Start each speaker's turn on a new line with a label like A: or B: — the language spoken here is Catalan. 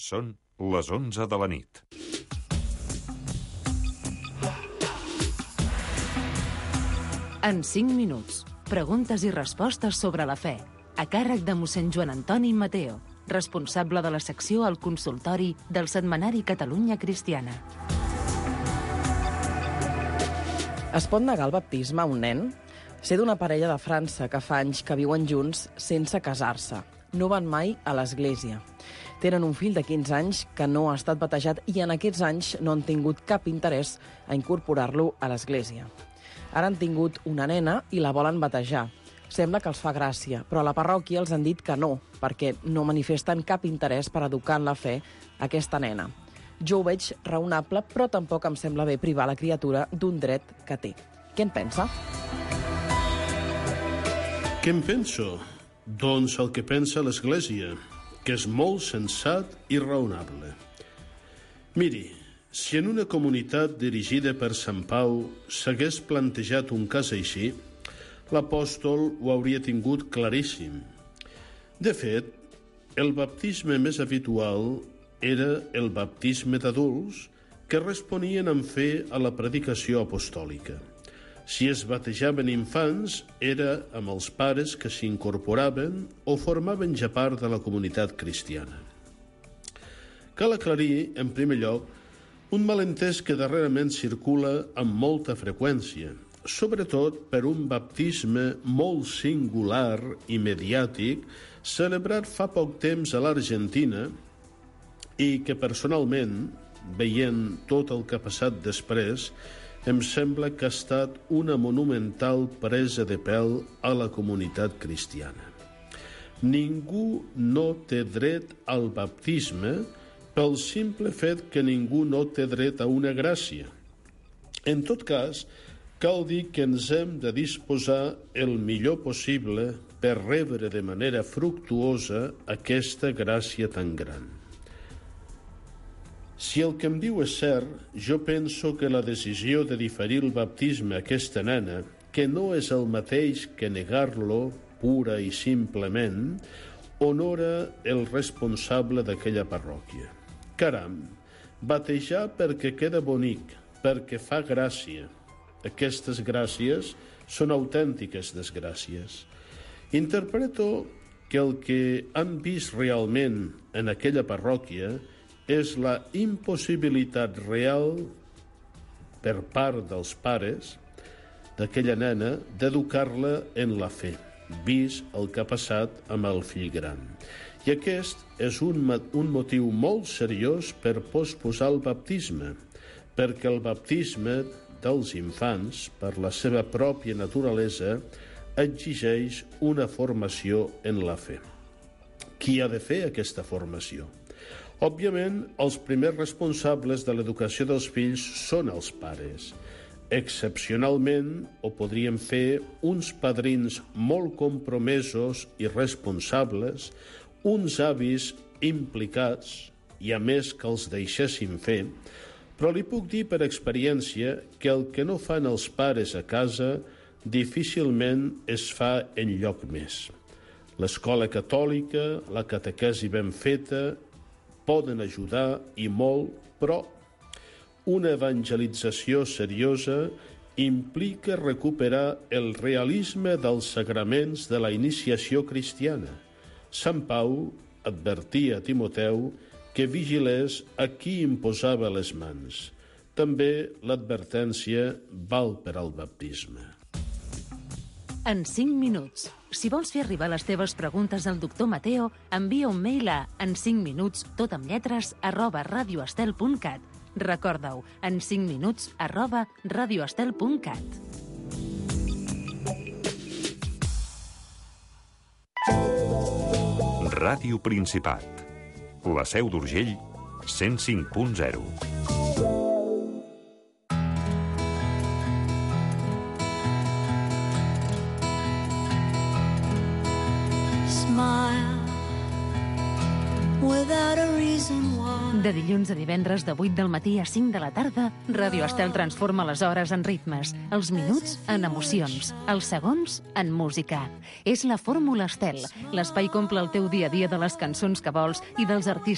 A: Són les 11 de la nit.
B: En 5 minuts, preguntes i respostes sobre la fe, a càrrec de mossèn Joan Antoni Mateo, responsable de la secció al consultori del setmanari Catalunya Cristiana.
C: Es pot negar el baptisme a un nen? Sé d'una parella de França que fa anys que viuen junts sense casar-se. No van mai a l'església. Tenen un fill de 15 anys que no ha estat batejat i en aquests anys no han tingut cap interès a incorporar-lo a l'església. Ara han tingut una nena i la volen batejar. Sembla que els fa gràcia, però a la parròquia els han dit que no, perquè no manifesten cap interès per educar en la fe aquesta nena. Jo ho veig raonable, però tampoc em sembla bé privar la criatura d'un dret que té. Què en pensa?
D: Què en penso? Doncs el que pensa l'Església, que és molt sensat i raonable. Miri, si en una comunitat dirigida per Sant Pau s'hagués plantejat un cas així, l'apòstol ho hauria tingut claríssim. De fet, el baptisme més habitual era el baptisme d'adults que responien amb fe a la predicació apostòlica. Si es batejaven infants, era amb els pares que s'incorporaven o formaven ja part de la comunitat cristiana. Cal aclarir, en primer lloc, un malentès que darrerament circula amb molta freqüència, sobretot per un baptisme molt singular i mediàtic celebrat fa poc temps a l'Argentina i que personalment, veient tot el que ha passat després, em sembla que ha estat una monumental presa de pèl a la comunitat cristiana. Ningú no té dret al baptisme pel simple fet que ningú no té dret a una gràcia. En tot cas, cal dir que ens hem de disposar el millor possible per rebre de manera fructuosa aquesta gràcia tan gran. Si el que em diu és cert, jo penso que la decisió de diferir el baptisme a aquesta nena, que no és el mateix que negar-lo pura i simplement, honora el responsable d'aquella parròquia. Caram, batejar perquè queda bonic, perquè fa gràcia. Aquestes gràcies són autèntiques desgràcies. Interpreto que el que han vist realment en aquella parròquia és la impossibilitat real per part dels pares d'aquella nena d'educar-la en la fe, vist el que ha passat amb el fill gran. I aquest és un motiu molt seriós per posposar el baptisme, perquè el baptisme dels infants, per la seva pròpia naturalesa, exigeix una formació en la fe. Qui ha de fer aquesta formació? Òbviament, els primers responsables de l'educació dels fills són els pares. Excepcionalment, ho podrien fer uns padrins molt compromesos i responsables, uns avis implicats, i a més que els deixessin fer, però li puc dir per experiència que el que no fan els pares a casa difícilment es fa enlloc més. L'escola catòlica, la catequesi ben feta, poden ajudar i molt, però una evangelització seriosa implica recuperar el realisme dels sagraments de la iniciació cristiana. Sant Pau advertia a Timoteu que vigilés a qui imposava les mans. També l'advertència val per al baptisme.
B: En 5 minuts. Si vols fer arribar les teves preguntes al doctor Mateo, envia un mail a en5minuts, @radioestel.cat. Recorda-ho, en5minuts, @radioestel.cat.
A: Ràdio Principat. La Seu d'Urgell, 105.0.
B: De dilluns a divendres de 8 del matí a 5 de la tarda, Ràdio Estel transforma les hores en ritmes, els minuts en emocions, els segons en música. És la Fórmula Estel. L'espai que omple el teu dia a dia de les cançons que vols i dels artistes